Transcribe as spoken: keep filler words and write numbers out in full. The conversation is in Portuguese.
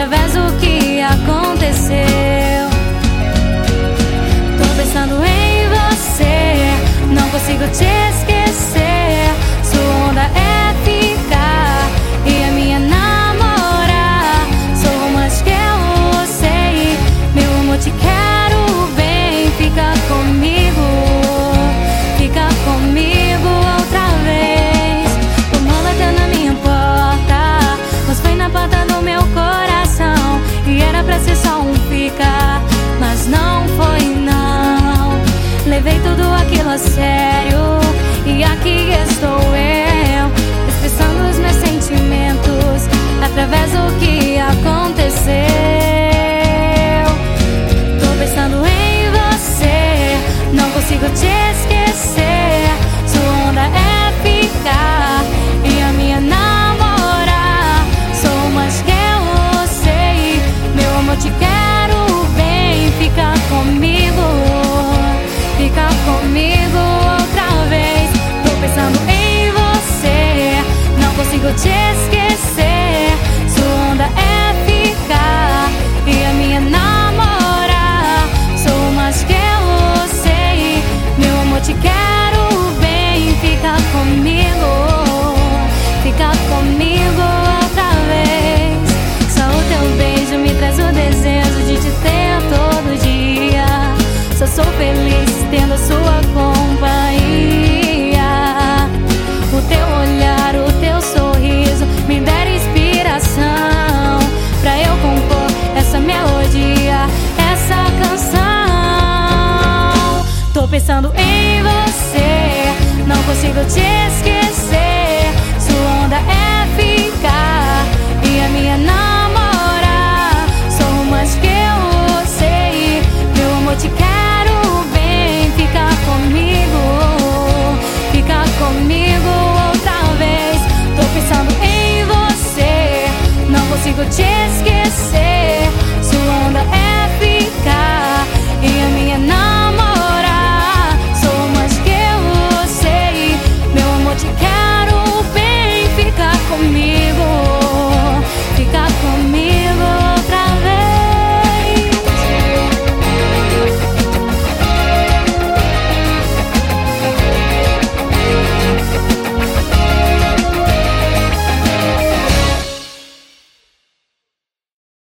através do que aconteceu. Tô pensando em você, não consigo te esquecer. Sua onda é ficar e a minha namorar. Sou romântica, eu sei, meu amor, te quero bem. Fica comigo, fica comigo outra vez. Tomou lata na minha porta, mas foi na porta do meu coração. E era pra ser só um ficar, mas não foi não. Levei tudo aquilo a sério e aqui estou eu.